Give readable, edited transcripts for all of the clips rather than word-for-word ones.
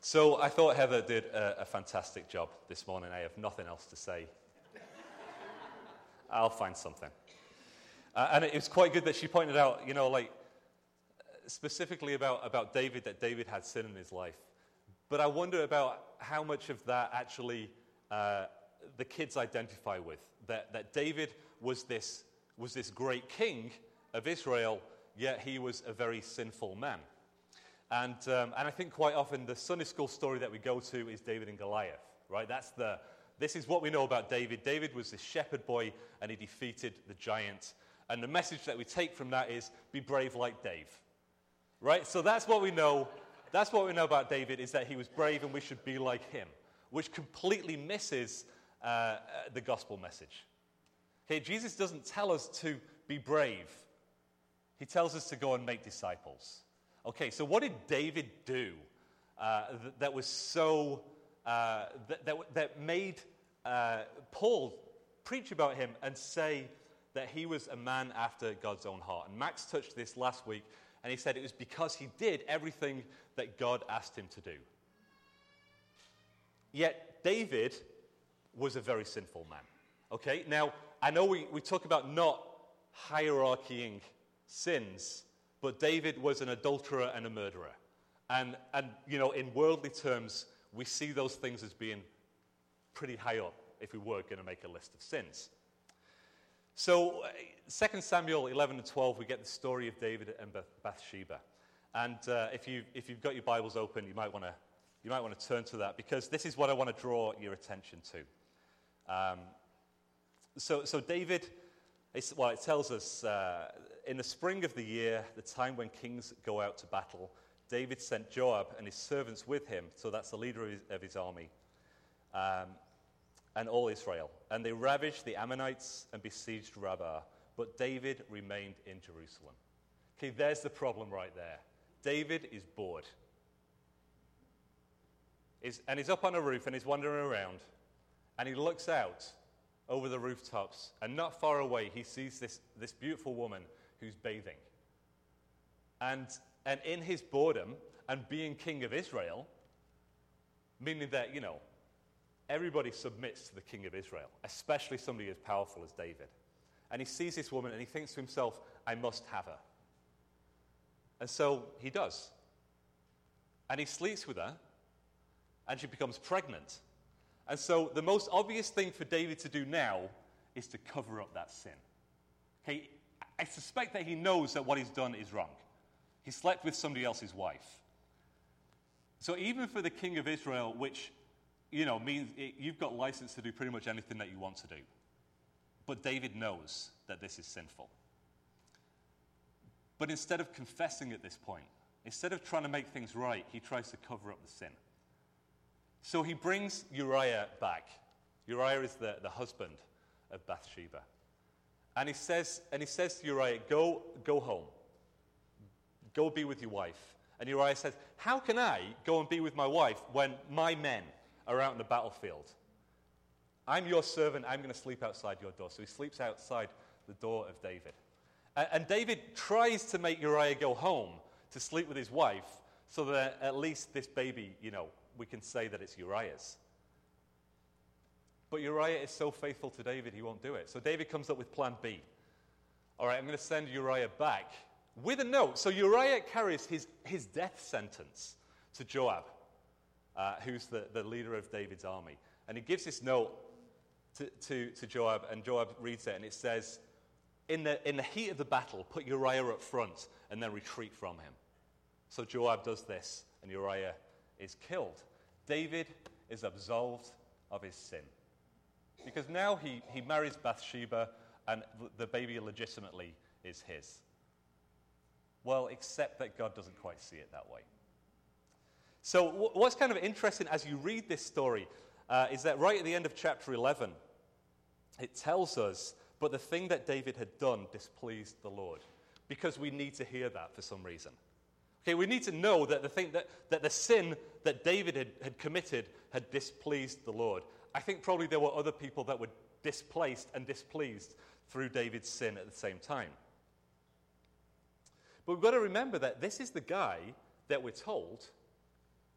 So I thought Heather did a fantastic job this morning. I have nothing else to say. I'll find something. And it was quite good that she pointed out, specifically about David, that David had sin in his life. But I wonder about how much of that actually the kids identify with. That David was this great king of Israel, yet he was a very sinful man. And I think quite often the Sunday school story that we go to is David and Goliath, right? This is what we know about David. David was this shepherd boy, and he defeated the giant. And the message that we take from that is, be brave like Dave, right? So that's what we know. That's what we know about David, is that he was brave, and we should be like him, which completely misses the gospel message. Okay, Jesus doesn't tell us to be brave. He tells us to go and make disciples. Okay, so what did David do that was so that made Paul preach about him and say that he was a man after God's own heart? And Max touched this last week, and he said it was because he did everything that God asked him to do. Yet David was a very sinful man. Okay, now I know we talk about not hierarchying sins, but David was an adulterer and a murderer. And in worldly terms, we see those things as being pretty high up if we were going to make a list of sins. So 2 Samuel 11 and 12, we get the story of David and Bathsheba. And if you've got your Bibles open, you might want to turn to that, because this is what I want to draw your attention to. So David, it tells us, in the spring of the year, the time when kings go out to battle, David sent Joab and his servants with him, so that's the leader of his army, and all Israel. And they ravaged the Ammonites and besieged Rabbah, but David remained in Jerusalem. Okay, there's the problem right there. David is bored. And he's up on a roof and he's wandering around, and he looks out over the rooftops, and not far away he sees this beautiful woman who's bathing. And in his boredom and being king of Israel, meaning that, everybody submits to the king of Israel, especially somebody as powerful as David. And he sees this woman and he thinks to himself, I must have her. And so he does. And he sleeps with her, and she becomes pregnant. And so the most obvious thing for David to do now is to cover up that sin. Okay, I suspect that he knows that what he's done is wrong. He slept with somebody else's wife. So even for the king of Israel, which, means you've got license to do pretty much anything that you want to do. But David knows that this is sinful. But instead of confessing at this point, instead of trying to make things right, he tries to cover up the sin. So he brings Uriah back. Uriah is the husband of Bathsheba. And he says to Uriah, go home. Go be with your wife. And Uriah says, how can I go and be with my wife when my men are out in the battlefield? I'm your servant. I'm going to sleep outside your door. So he sleeps outside the door of David. And David tries to make Uriah go home to sleep with his wife, so that at least this baby, we can say that it's Uriah's. But Uriah is so faithful to David, he won't do it. So David comes up with plan B. All right, I'm going to send Uriah back with a note. So Uriah carries his death sentence to Joab, who's the leader of David's army. And he gives this note to Joab, and Joab reads it, and it says, in the heat of the battle, put Uriah up front and then retreat from him. So Joab does this, and Uriah is killed. David is absolved of his sin, because now he marries Bathsheba, and the baby legitimately is his. Well, except that God doesn't quite see it that way. So what's kind of interesting as you read this story is that right at the end of chapter 11, it tells us, but the thing that David had done displeased the Lord, because we need to hear that for some reason. Okay, we need to know that the sin that David had committed had displeased the Lord. I think probably there were other people that were displaced and displeased through David's sin at the same time. But we've got to remember that this is the guy that we're told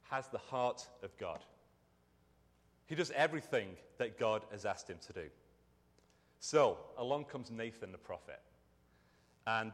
has the heart of God. He does everything that God has asked him to do. So along comes Nathan the prophet. And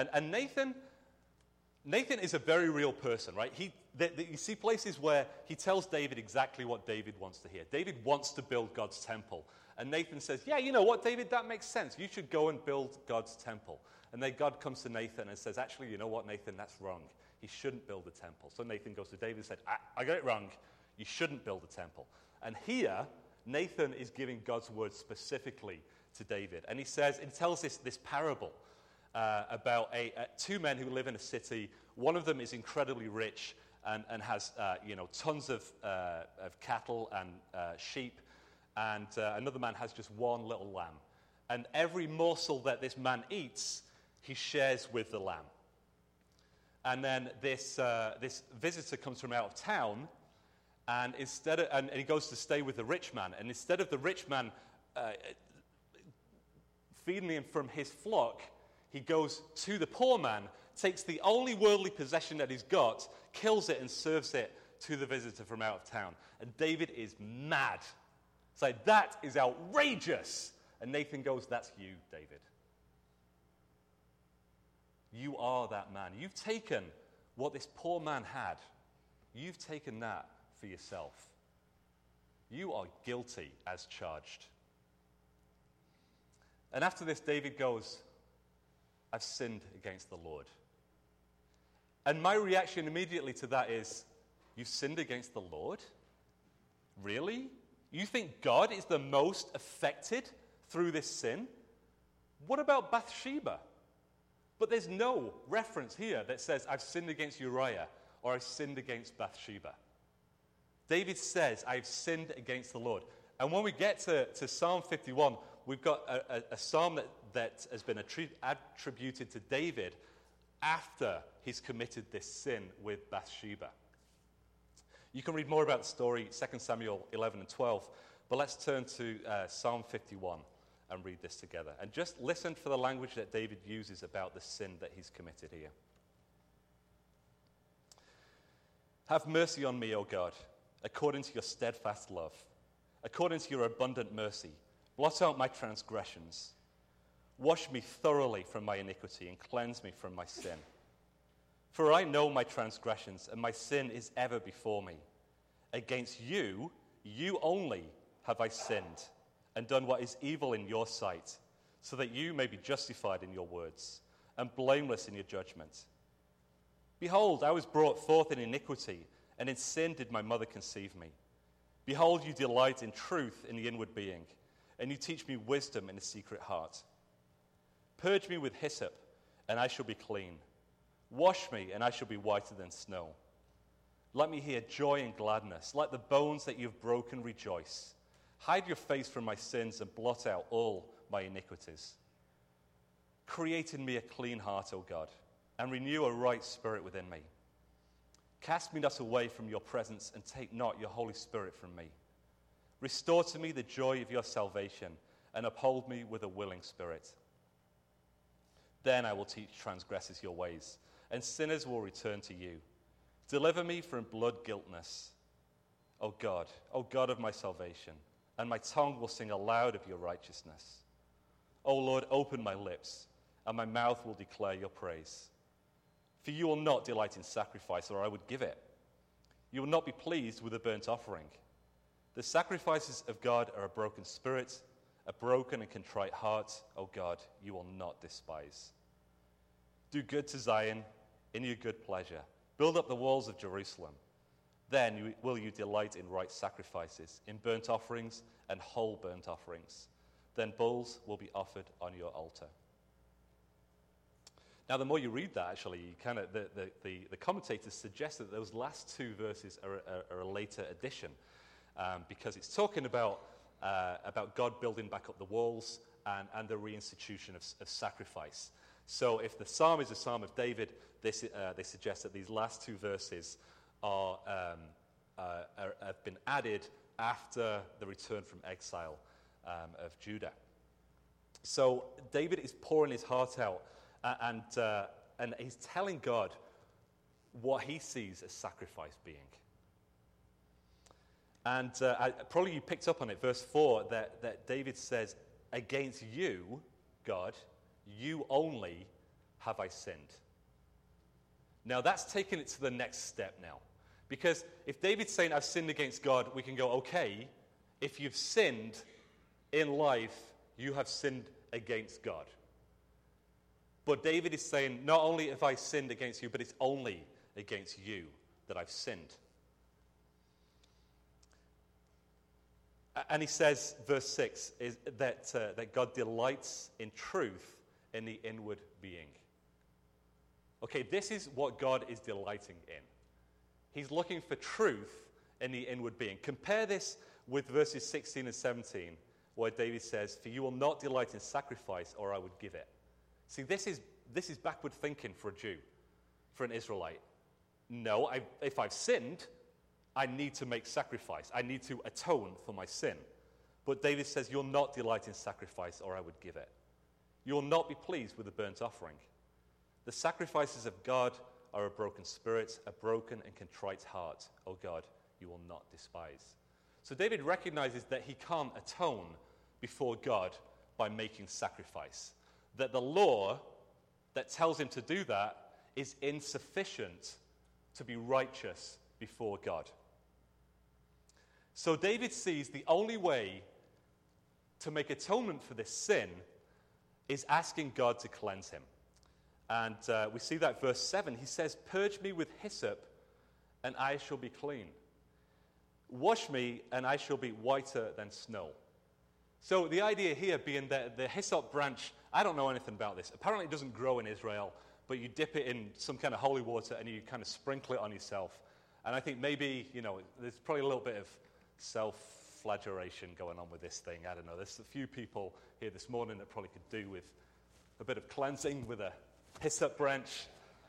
Nathan is a very real person, right? You see places where he tells David exactly what David wants to hear. David wants to build God's temple. And Nathan says, yeah, you know what, David, that makes sense. You should go and build God's temple. And then God comes to Nathan and says, actually, you know what, Nathan, that's wrong. He shouldn't build a temple. So Nathan goes to David and said, I got it wrong. You shouldn't build a temple. And here, Nathan is giving God's word specifically to David. And he tells this parable about two men who live in a city. One of them is incredibly rich and has tons of cattle and sheep. And another man has just one little lamb. And every morsel that this man eats, he shares with the lamb. And then this visitor comes from out of town, and he goes to stay with the rich man. And instead of the rich man feeding him from his flock, he goes to the poor man, takes the only worldly possession that he's got, kills it, and serves it to the visitor from out of town. And David is mad. It's like, that is outrageous. And Nathan goes, that's you, David. You are that man. You've taken what this poor man had. You've taken that for yourself. You are guilty as charged. And after this, David goes, I've sinned against the Lord. And my reaction immediately to that is, you've sinned against the Lord? Really? You think God is the most affected through this sin? What about Bathsheba? But there's no reference here that says, I've sinned against Uriah or I've sinned against Bathsheba. David says, I've sinned against the Lord. And when we get to Psalm 51, we've got a psalm that has been attributed to David after he's committed this sin with Bathsheba. You can read more about the story, 2 Samuel 11 and 12, but let's turn to Psalm 51 and read this together. And just listen for the language that David uses about the sin that he's committed here. Have mercy on me, O God, according to your steadfast love, according to your abundant mercy. Blot out my transgressions. Wash me thoroughly from my iniquity and cleanse me from my sin. For I know my transgressions, and my sin is ever before me. Against you, you only have I sinned, and done what is evil in your sight, so that you may be justified in your words, and blameless in your judgment. Behold, I was brought forth in iniquity, and in sin did my mother conceive me. Behold, you delight in truth in the inward being, and you teach me wisdom in the secret heart. Purge me with hyssop, and I shall be clean. Wash me, and I shall be whiter than snow. Let me hear joy and gladness. Let the bones that you have broken rejoice. Hide your face from my sins and blot out all my iniquities. Create in me a clean heart, O God, and renew a right spirit within me. Cast me not away from your presence, and take not your Holy Spirit from me. Restore to me the joy of your salvation, and uphold me with a willing spirit. Then I will teach transgressors your ways, and sinners will return to you. Deliver me from blood guiltness, O God of my salvation, and my tongue will sing aloud of your righteousness. O Lord, open my lips, and my mouth will declare your praise. For you will not delight in sacrifice, or I would give it. You will not be pleased with a burnt offering. The sacrifices of God are a broken spirit, a broken and contrite heart, O God, you will not despise. Do good to Zion in your good pleasure. Build up the walls of Jerusalem. Then will you delight in right sacrifices, in burnt offerings and whole burnt offerings. Then bulls will be offered on your altar. Now, the more you read that, actually, the commentators suggest that those last two verses are a later addition, because it's talking about God building back up the walls and the reinstitution of sacrifice. So if the psalm is a psalm of David, they suggest that these last two verses have been added after the return from exile of Judah. So David is pouring his heart out, and he's telling God what he sees as sacrifice being. And probably you picked up on it, verse 4, that David says, against you, God, you only have I sinned. Now that's taking it to the next step now. Because if David's saying, I've sinned against God, we can go, okay, if you've sinned in life, you have sinned against God. But David is saying, not only have I sinned against you, but it's only against you that I've sinned. And he says, verse 6, is that God delights in truth in the inward being. Okay, this is what God is delighting in. He's looking for truth in the inward being. Compare this with verses 16 and 17, where David says, for you will not delight in sacrifice, or I would give it. See, this is backward thinking for a Jew, for an Israelite. No, if I've sinned, I need to make sacrifice. I need to atone for my sin. But David says, you'll not delight in sacrifice, or I would give it. You will not be pleased with the burnt offering. The sacrifices of God are a broken spirit, a broken and contrite heart. O God, you will not despise. So David recognizes that he can't atone before God by making sacrifice. That the law that tells him to do that is insufficient to be righteous before God. So David sees the only way to make atonement for this sin is asking God to cleanse him. And we see that verse 7. He says, purge me with hyssop, and I shall be clean. Wash me, and I shall be whiter than snow. So the idea here being that the hyssop branch, I don't know anything about this. Apparently it doesn't grow in Israel, but you dip it in some kind of holy water, and you kind of sprinkle it on yourself. And I think maybe, there's probably a little bit of self-flagellation going on with this thing. I don't know. There's a few people here this morning that probably could do with a bit of cleansing with a hyssop branch.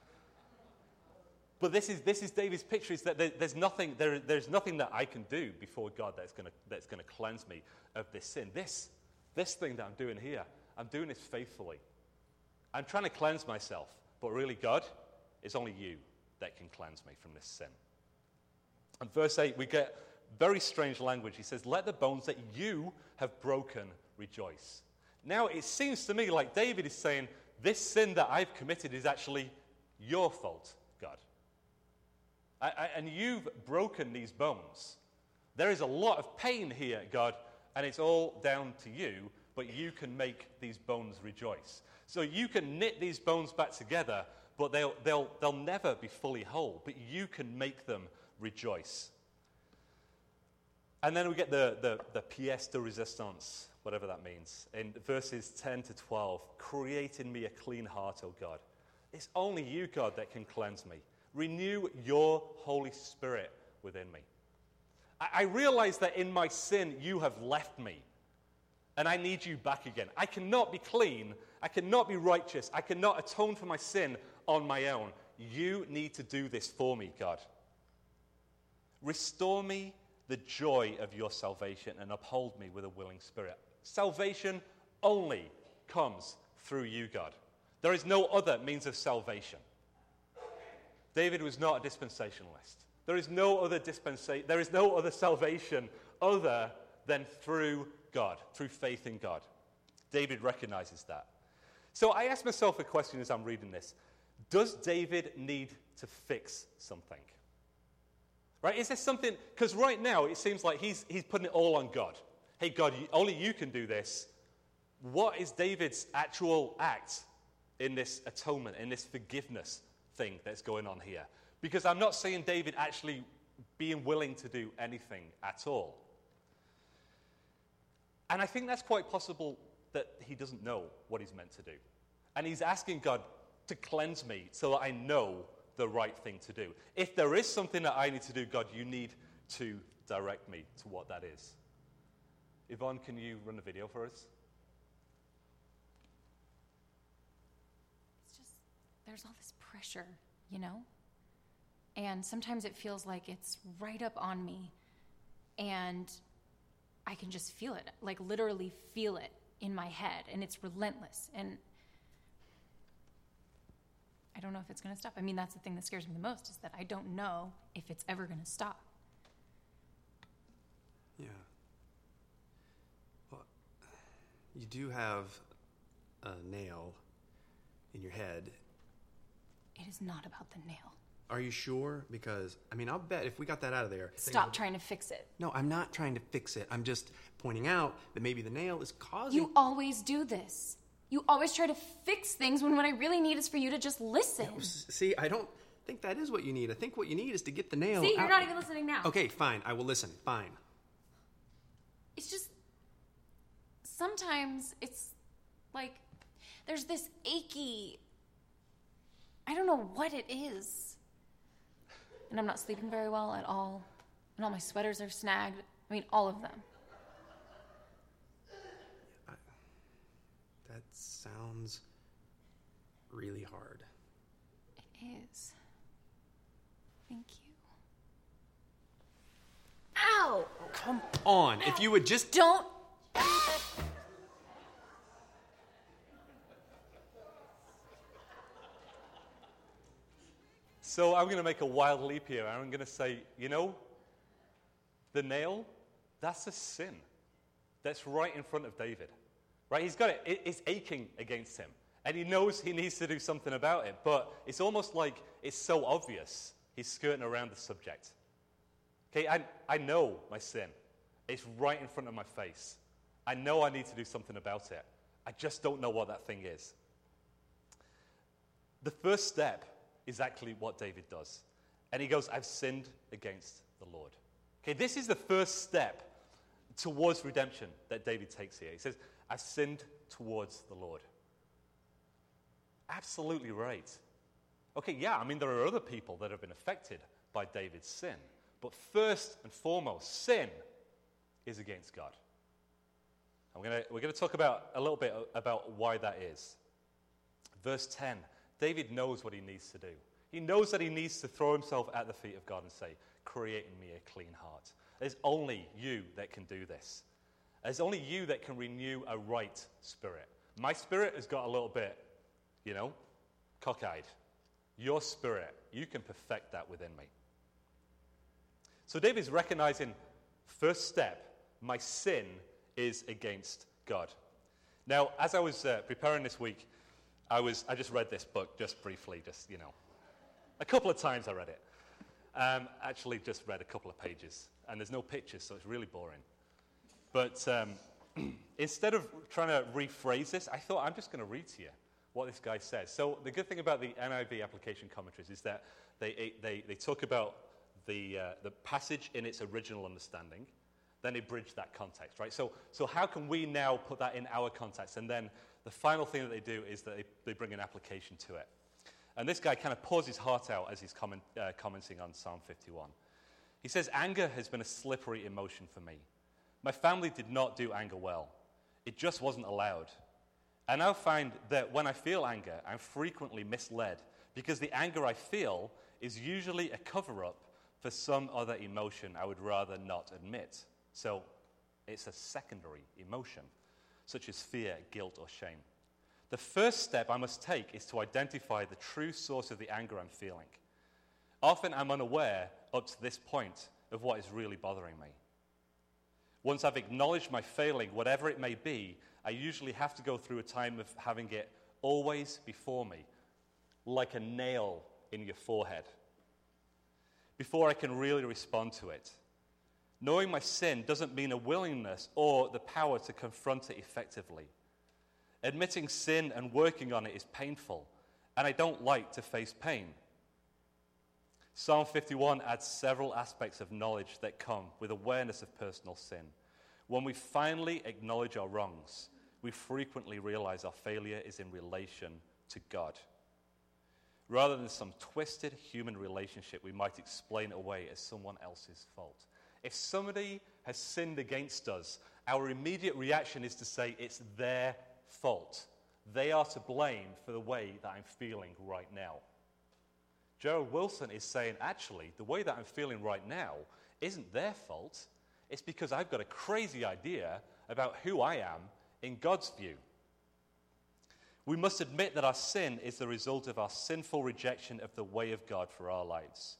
But this is David's picture, is that there's nothing that I can do before God that's going to cleanse me of this sin. This thing that I'm doing here, I'm doing this faithfully. I'm trying to cleanse myself, but really, God, it's only you that can cleanse me from this sin. And verse 8, we get very strange language. He says, let the bones that you have broken rejoice. Now, it seems to me like David is saying, this sin that I've committed is actually your fault, God. And you've broken these bones. There is a lot of pain here, God, and it's all down to you, but you can make these bones rejoice. So you can knit these bones back together, but they'll never be fully whole, but you can make them rejoice. And then we get the pièce de résistance, whatever that means, in verses 10 to 12. Create in me a clean heart, O God. It's only you, God, that can cleanse me. Renew your Holy Spirit within me. I realize that in my sin, you have left me, and I need you back again. I cannot be clean. I cannot be righteous. I cannot atone for my sin on my own. You need to do this for me, God. Restore me the joy of your salvation and uphold me with a willing spirit. Salvation only comes through you, God. There is no other means of salvation. David was not a dispensationalist. There is no other salvation other than through God, through faith in God. David recognizes that. So I ask myself a question as I'm reading this. Does David need to fix something? Right? Is there something, because right now it seems like he's putting it all on God. Hey, God, only you can do this. What is David's actual act in this atonement, in this forgiveness thing that's going on here? Because I'm not seeing David actually being willing to do anything at all. And I think that's quite possible that he doesn't know what he's meant to do. And he's asking God to cleanse me so that I know the right thing to do. If there is something that I need to do, God, you need to direct me to what that is. Yvonne, can you run the video for us? It's just, there's all this pressure, And sometimes it feels like it's right up on me. And I can just feel it, like literally feel it in my head. And it's relentless. And I don't know if it's going to stop. I mean, that's the thing that scares me the most, is that I don't know if it's ever going to stop. You do have a nail in your head. It is not about the nail. Are you sure? Because, I'll bet if we got that out of there... Stop trying to fix it. No, I'm not trying to fix it. I'm just pointing out that maybe the nail is causing... You always do this. You always try to fix things when what I really need is for you to just listen. No, see, I don't think that is what you need. I think what you need is to get the nail See, you're out. not even listening now. Okay, fine. I will listen. Fine. It's just... Sometimes it's like there's this achy... I don't know what it is. And I'm not sleeping very well at all. And all my sweaters are snagged. All of them. That sounds really hard. It is. Thank you. Ow! Come on. If you would just... Don't... So I'm going to make a wild leap here. I'm going to say, the nail, that's a sin. That's right in front of David. Right? He's got it. It's aching against him. And he knows he needs to do something about it. But it's almost like it's so obvious he's skirting around the subject. Okay, I know my sin. It's right in front of my face. I know I need to do something about it. I just don't know what that thing is. The first step is actually what David does. And he goes, I've sinned against the Lord. Okay, this is the first step towards redemption that David takes here. He says, I've sinned towards the Lord. Absolutely right. Okay, yeah, there are other people that have been affected by David's sin. But first and foremost, sin is against God. And we're going to talk about a little bit about why that is. Verse 10. David knows what he needs to do. He knows that he needs to throw himself at the feet of God and say, create in me a clean heart. There's only you that can do this. There's only you that can renew a right spirit. My spirit has got a little bit, cockeyed. Your spirit, you can perfect that within me. So David's recognizing, first step, my sin is against God. Now, as I was preparing this week, I just read this book just briefly, a couple of times I read it. Actually just read a couple of pages, and there's no pictures, so it's really boring. But instead of trying to rephrase this, I thought I'm just going to read to you what this guy says. So the good thing about the NIV application commentaries is that they talk about the passage in its original understanding, then they bridge that context, right? So how can we now put that in our context? And then the final thing that they do is that they bring an application to it. And this guy kind of pours his heart out as he's commenting on Psalm 51. He says, anger has been a slippery emotion for me. My family did not do anger well. It just wasn't allowed. I now find that when I feel anger, I'm frequently misled because the anger I feel is usually a cover-up for some other emotion I would rather not admit. So it's a secondary emotion, such as fear, guilt, or shame. The first step I must take is to identify the true source of the anger I'm feeling. Often I'm unaware, up to this point, of what is really bothering me. Once I've acknowledged my failing, whatever it may be, I usually have to go through a time of having it always before me, like a nail in your forehead, before I can really respond to it. Knowing my sin doesn't mean a willingness or the power to confront it effectively. Admitting sin and working on it is painful, and I don't like to face pain. Psalm 51 adds several aspects of knowledge that come with awareness of personal sin. When we finally acknowledge our wrongs, we frequently realize our failure is in relation to God. Rather than some twisted human relationship we might explain away as someone else's fault. If somebody has sinned against us, our immediate reaction is to say it's their fault. They are to blame for the way that I'm feeling right now. Gerald Wilson is saying, actually, the way that I'm feeling right now isn't their fault. It's because I've got a crazy idea about who I am in God's view. We must admit that our sin is the result of our sinful rejection of the way of God for our lives.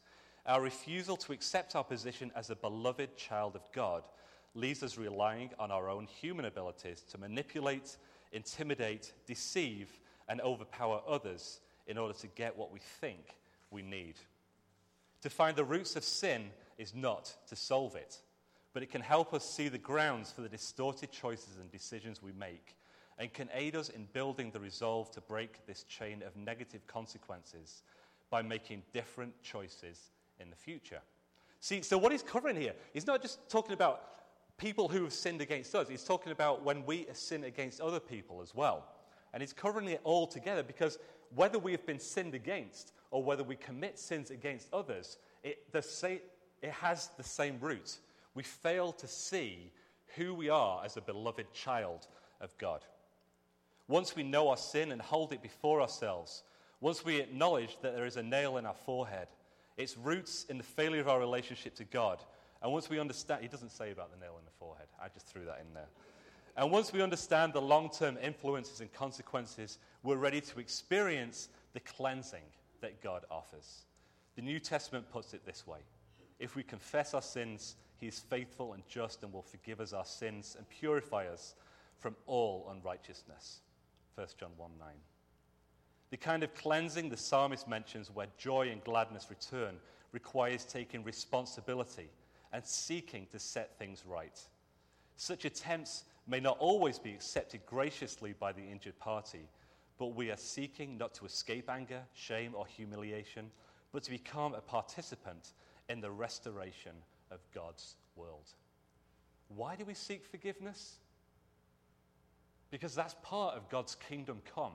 Our refusal to accept our position as a beloved child of God leaves us relying on our own human abilities to manipulate, intimidate, deceive, and overpower others in order to get what we think we need. To find the roots of sin is not to solve it, but it can help us see the grounds for the distorted choices and decisions we make, and can aid us in building the resolve to break this chain of negative consequences by making different choices in the future. See, so what he's covering here, he's not just talking about people who have sinned against us, he's talking about when we sin against other people as well. And he's covering it all together because whether we have been sinned against or whether we commit sins against others, it has the same root. We fail to see who we are as a beloved child of God. Once we know our sin and hold it before ourselves, once we acknowledge that there is a nail in our forehead, its roots in the failure of our relationship to God, and once we understand, he doesn't say about the nail in the forehead, I just threw that in there. And once we understand the long-term influences and consequences, we're ready to experience the cleansing that God offers. The New Testament puts it this way: if we confess our sins, he is faithful and just and will forgive us our sins and purify us from all unrighteousness. 1 John 1:9. The kind of cleansing the psalmist mentions where joy and gladness return requires taking responsibility and seeking to set things right. Such attempts may not always be accepted graciously by the injured party, but we are seeking not to escape anger, shame, or humiliation, but to become a participant in the restoration of God's world. Why do we seek forgiveness? Because that's part of God's kingdom come.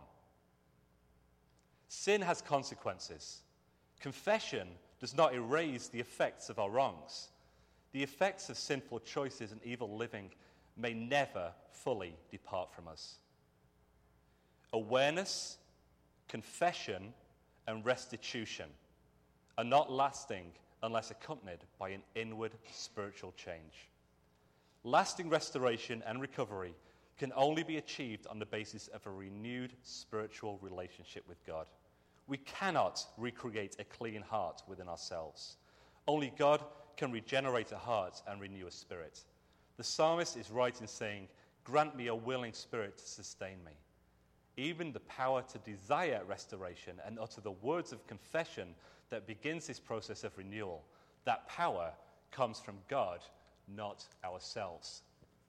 Sin has consequences. Confession does not erase the effects of our wrongs. The effects of sinful choices and evil living may never fully depart from us. Awareness, confession, and restitution are not lasting unless accompanied by an inward spiritual change. Lasting restoration and recovery can only be achieved on the basis of a renewed spiritual relationship with God. We cannot recreate a clean heart within ourselves. Only God can regenerate a heart and renew a spirit. The psalmist is right in saying, "Grant me a willing spirit to sustain me." Even the power to desire restoration and utter the words of confession that begins this process of renewal, that power comes from God, not ourselves.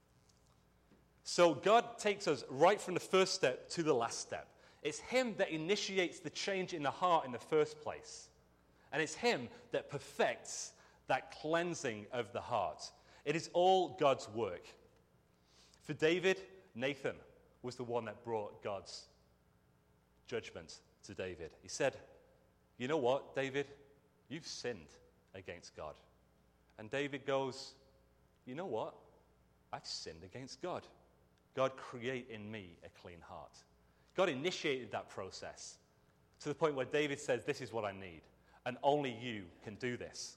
So God takes us right from the first step to the last step. It's him that initiates the change in the heart in the first place. And it's him that perfects that cleansing of the heart. It is all God's work. For David, Nathan was the one that brought God's judgment to David. He said, "You know what, David? You've sinned against God." And David goes, "You know what? I've sinned against God. God, create in me a clean heart." God initiated that process to the point where David says, "This is what I need, and only you can do this."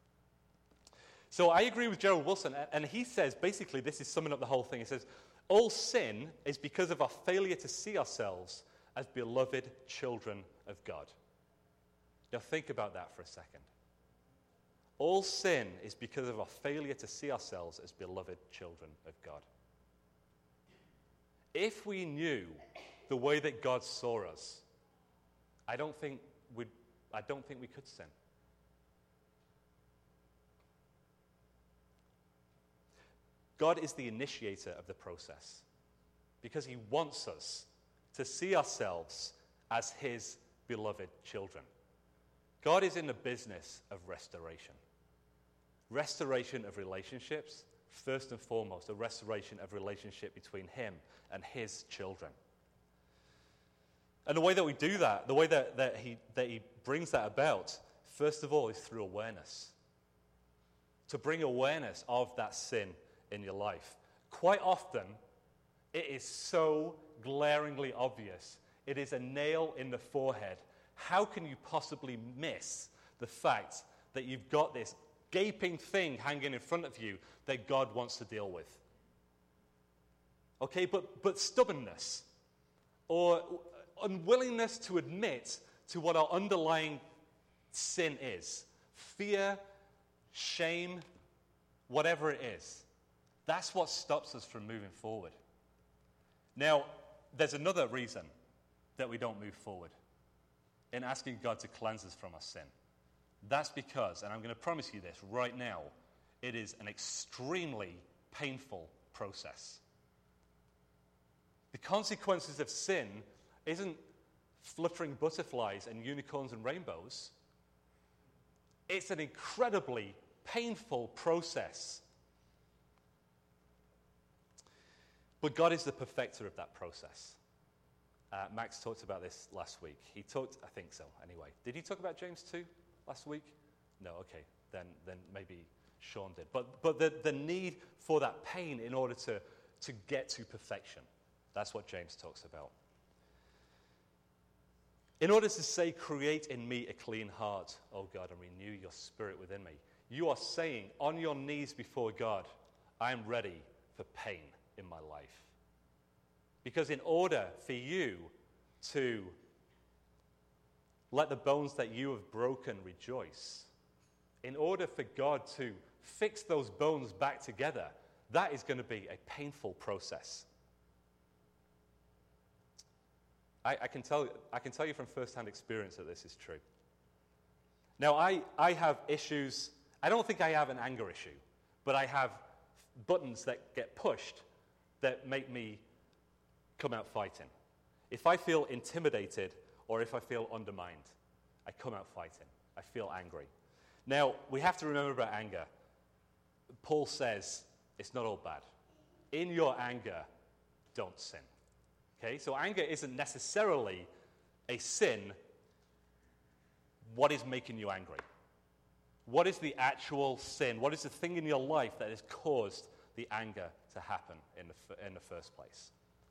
So I agree with Gerald Wilson, and he says, basically, this is summing up the whole thing. He says, all sin is because of our failure to see ourselves as beloved children of God. Now think about that for a second. All sin is because of our failure to see ourselves as beloved children of God. If we knew the way that God saw us, I don't think we could sin. God is the initiator of the process because he wants us to see ourselves as his beloved children. God is in the business of restoration. Restoration of relationships, first and foremost, a restoration of relationship between him and his children. And the way that we do that, the way that he brings that about, first of all, is through awareness. To bring awareness of that sin in your life. Quite often, it is so glaringly obvious. It is a nail in the forehead. How can you possibly miss the fact that you've got this gaping thing hanging in front of you that God wants to deal with? Okay, but stubbornness or unwillingness to admit to what our underlying sin is. fear, shame, whatever it is. That's what stops us from moving forward. Now, there's another reason that we don't move forward in asking God to cleanse us from our sin. That's because, and I'm going to promise you this right now, it is an extremely painful process. The consequences of sin isn't fluttering butterflies and unicorns and rainbows. It's an incredibly painful process. But God is the perfecter of that process. Max talked about this last week. He talked, I think so, anyway. Did he talk about James 2 last week? No, okay. Then maybe Sean did. But the need for that pain in order to get to perfection. That's what James talks about. In order to say, create in me a clean heart, O God, and renew your spirit within me, you are saying on your knees before God, I am ready for pain in my life. Because in order for you to let the bones that you have broken rejoice, in order for God to fix those bones back together, that is going to be a painful process. I can tell you from first-hand experience that this is true. Now, I have issues. I don't think I have an anger issue, but I have buttons that get pushed that make me come out fighting. If I feel intimidated or if I feel undermined, I come out fighting. I feel angry. Now, we have to remember about anger. Paul says it's not all bad. In your anger, don't sin. Okay, so anger isn't necessarily a sin. What is making you angry? What is the actual sin? What is the thing in your life that has caused the anger to happen in the first place?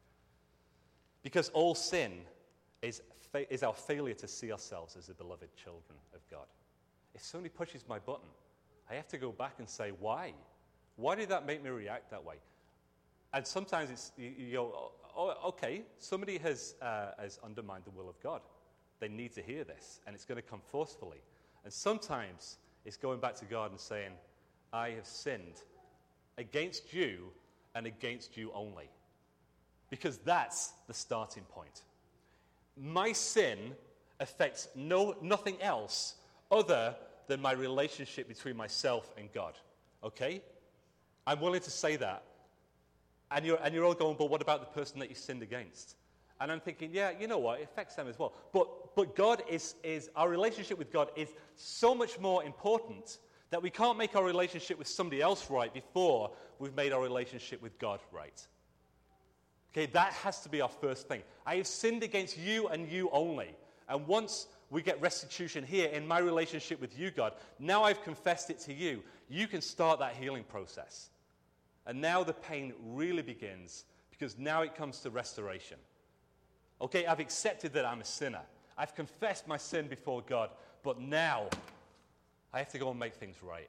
Because all sin is our failure to see ourselves as the beloved children of God. If somebody pushes my button, I have to go back and say, why? Why did that make me react that way? And sometimes it's, you go, oh, okay, somebody has undermined the will of God. They need to hear this, and it's going to come forcefully. And sometimes it's going back to God and saying, I have sinned against you and against you only. Because that's the starting point. My sin affects nothing else other than my relationship between myself and God. Okay? I'm willing to say that. And you're all going, but what about the person that you sinned against? And I'm thinking, yeah, you know what? It affects them as well. But God is our relationship with God is so much more important that we can't make our relationship with somebody else right before we've made our relationship with God right. Okay, that has to be our first thing. I have sinned against you and you only. And once we get restitution here in my relationship with you, God, now I've confessed it to you. You can start that healing process. And now the pain really begins because now it comes to restoration. Okay, I've accepted that I'm a sinner. I've confessed my sin before God, but now I have to go and make things right.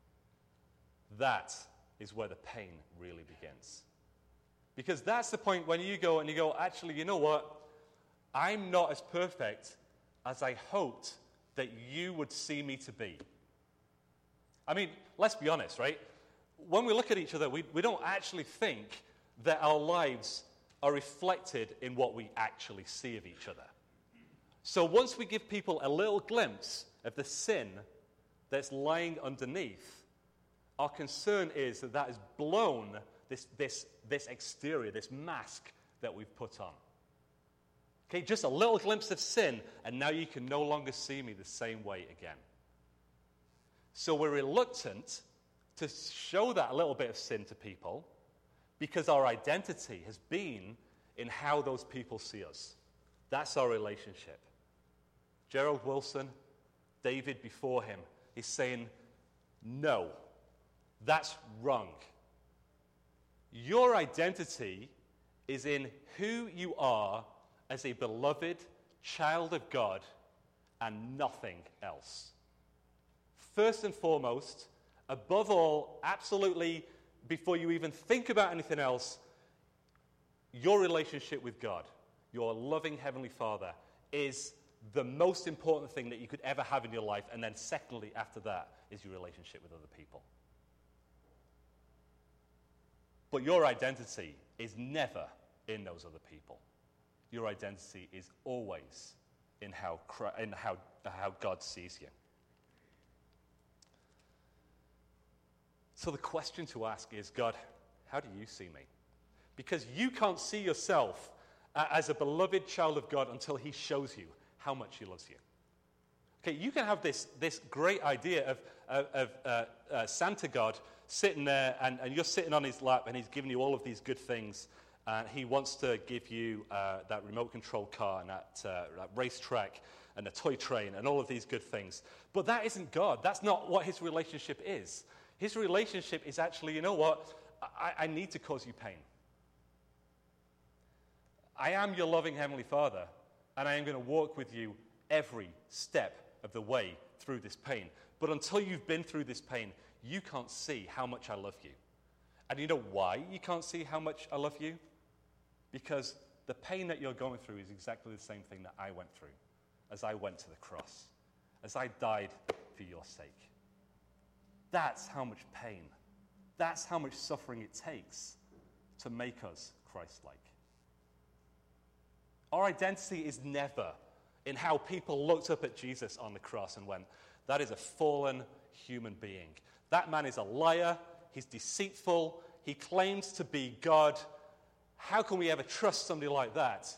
That is where the pain really begins. Because that's the point when you go, actually, you know what? I'm not as perfect as I hoped that you would see me to be. I mean, let's be honest, right? When we look at each other, we don't actually think that our lives are reflected in what we actually see of each other. So once we give people a little glimpse of the sin that's lying underneath, our concern is that has blown this exterior, this mask that we've put on. Okay, just a little glimpse of sin, and now you can no longer see me the same way again. So we're reluctant to show that little bit of sin to people because our identity has been in how those people see us. That's our relationship. Gerald Wilson, David before him, is saying, no, that's wrong. Your identity is in who you are as a beloved child of God and nothing else. First and foremost, above all, absolutely, before you even think about anything else, your relationship with God, your loving Heavenly Father, is the most important thing that you could ever have in your life. And then secondly, after that, is your relationship with other people. But your identity is never in those other people. Your identity is always in how God sees you. So the question to ask is, God, how do you see me? Because you can't see yourself as a beloved child of God until he shows you how much he loves you. Okay, you can have this great idea of Santa God sitting there, and you're sitting on his lap, and he's giving you all of these good things. And he wants to give you that remote control car and that racetrack and a toy train and all of these good things. But that isn't God. That's not what his relationship is. His relationship is actually, you know what? I need to cause you pain. I am your loving Heavenly Father, and I am going to walk with you every step of the way through this pain. But until you've been through this pain, you can't see how much I love you. And you know why you can't see how much I love you? Because the pain that you're going through is exactly the same thing that I went through as I went to the cross, as I died for your sake. That's how much pain, that's how much suffering it takes to make us Christ-like. Our identity is never in how people looked up at Jesus on the cross and went, that is a fallen human being. That man is a liar, he's deceitful, he claims to be God. How can we ever trust somebody like that?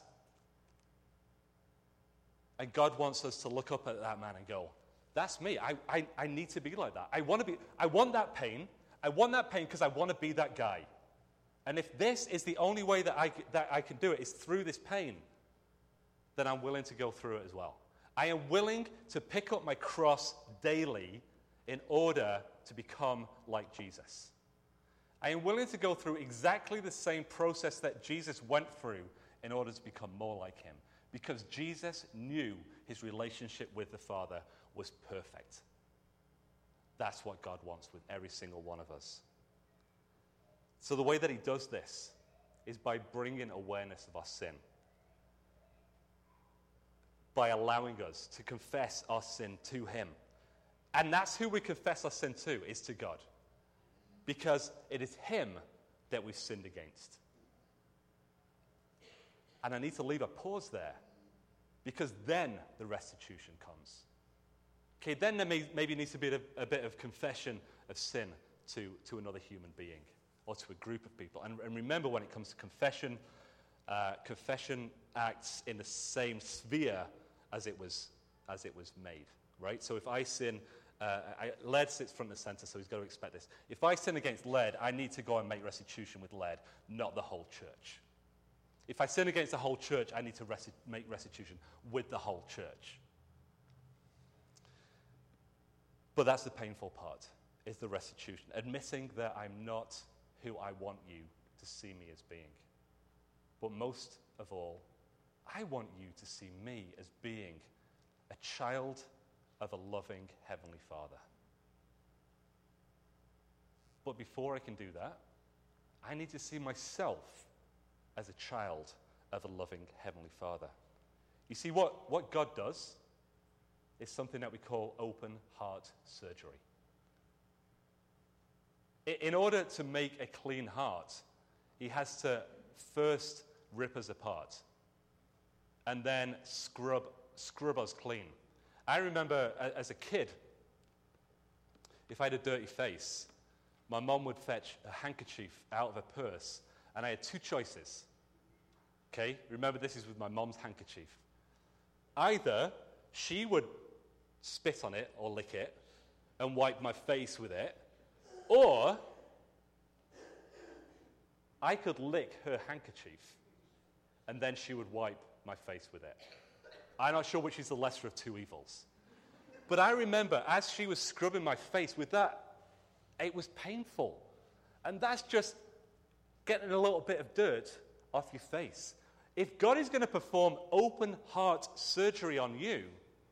And God wants us to look up at that man and go, that's me. I need to be like that. I want that pain. I want that pain because I want to be that guy. And if this is the only way that I can do it is through this pain, then I'm willing to go through it as well. I am willing to pick up my cross daily in order to become like Jesus. I am willing to go through exactly the same process that Jesus went through in order to become more like him. Because Jesus knew his relationship with the Father was perfect. That's what God wants with every single one of us. So the way that he does this is by bringing awareness of our sin. By allowing us to confess our sin to him. And that's who we confess our sin to, is to God. Because it is him that we've sinned against. And I need to leave a pause there, because then the restitution comes. Okay, then there maybe needs to be a bit of confession of sin to another human being or to a group of people. And remember, when it comes to confession, confession acts in the same sphere as it was made, right? So if I sin, lead sits front and center, so he's got to expect this. If I sin against lead, I need to go and make restitution with lead, not the whole church. If I sin against the whole church, I need to make restitution with the whole church. But that's the painful part, is the restitution. Admitting that I'm not who I want you to see me as being. But most of all, I want you to see me as being a child of a loving Heavenly Father. But before I can do that, I need to see myself as a child of a loving Heavenly Father. You see, what God does is something that we call open heart surgery. In order to make a clean heart, he has to first rip us apart and then scrub us clean. I remember as a kid, if I had a dirty face, my mom would fetch a handkerchief out of her purse, and I had two choices. Okay, remember, this is with my mom's handkerchief. Either she would spit on it or lick it and wipe my face with it, or I could lick her handkerchief and then she would wipe my face with it. I'm not sure which is the lesser of two evils. But I remember as she was scrubbing my face with that, it was painful. And that's just getting a little bit of dirt off your face. If God is going to perform open heart surgery on you,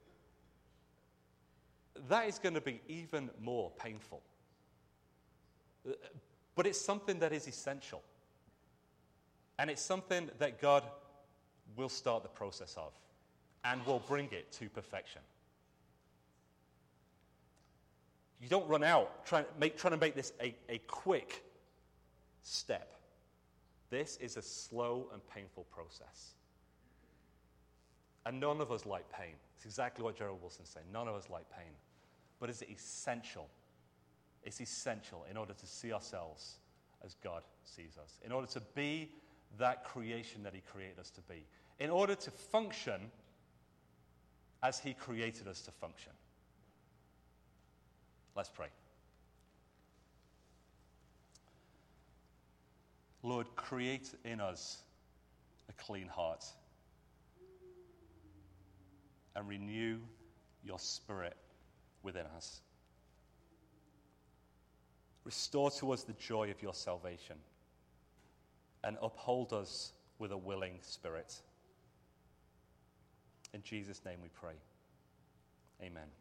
that is going to be even more painful. But it's something that is essential. And it's something that God will start the process of. and will bring it to perfection. You don't run out trying to make this a quick step. This is a slow and painful process. And none of us like pain. It's exactly what Gerald Wilson's saying. None of us like pain. But it's essential. It's essential in order to see ourselves as God sees us. In order to be that creation that he created us to be. In order to function as he created us to function. Let's pray. Lord, create in us a clean heart and renew your spirit within us. Restore to us the joy of your salvation and uphold us with a willing spirit. In Jesus' name we pray. Amen.